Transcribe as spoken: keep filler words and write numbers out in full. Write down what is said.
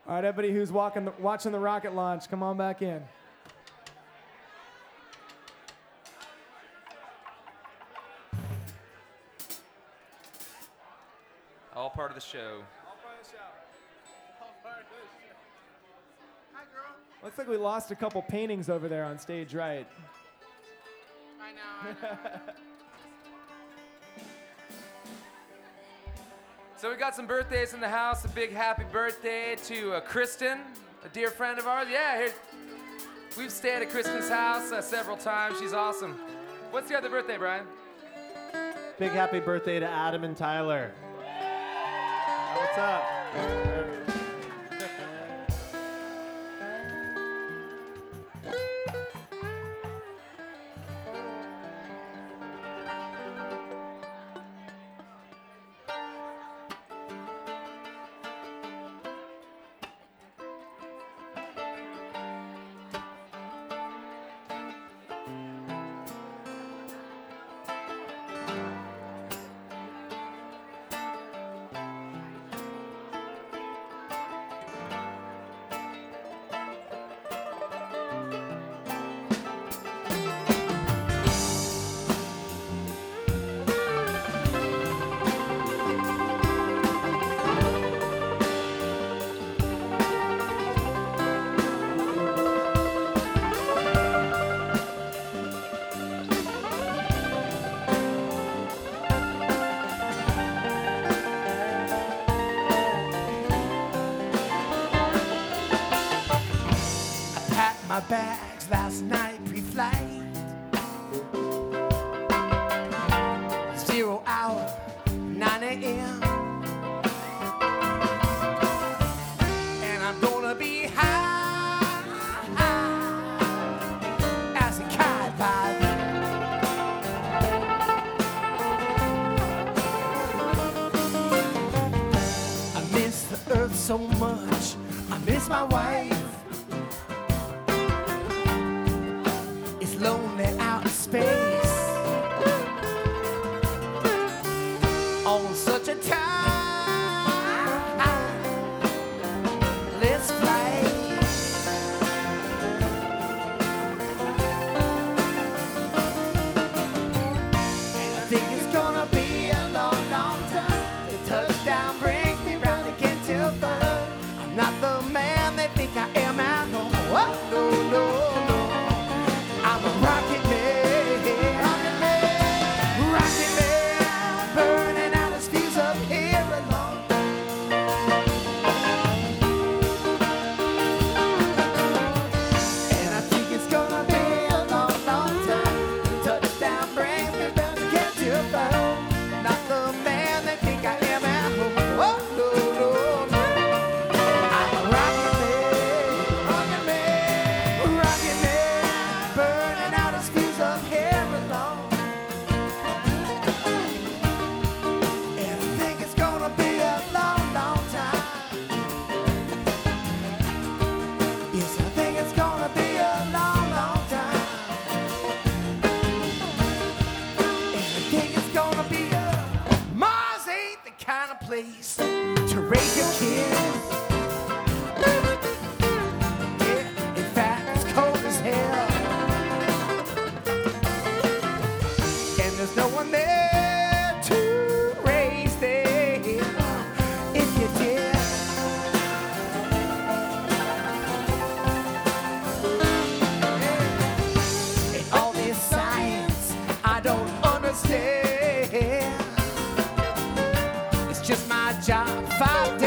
All right, everybody who's walking the, watching the rocket launch, come on back in. All part of the show. All part of the show. All part of the show. Hi, girl. Looks like we lost a couple paintings over there on stage right. I know, I know. So we got some birthdays in the house. A big happy birthday to uh, Kristen, a dear friend of ours. Yeah, here. We've stayed at Kristen's house uh, several times. She's awesome. What's the other birthday, Brian? Big happy birthday to Adam and Tyler. What's up? My bags last night pre-flight. Zero hour, nine a.m. And I'm gonna be high, high as a kite by then. I miss the earth so much. I miss my wife. Lonely out in space on such a tireless flight. And I think it's gonna be a long, long time. The touchdown brings me round again till third. I'm not the man they think I am at home. Oh, no, no, no. I'm a rocket man, rocket man, rocket man, burning out his fuse up here alone. And I think it's gonna be a long, long time. Touchdown brings me back again to phone. Not the man they think I am at home. Oh, no, no, no. I'm a rocket man, rocket man, rocket man. Burning out his fuse up here alone. And I think it's gonna be a long, long time. Yes, I think it's gonna be a long, long time. And I think it's gonna be a Mars ain't the kind of place to raise your kids. Yeah, in fact, it's cold as hell. And there's no one there to raise them if you did. And all this science I don't understand. It's just my job five days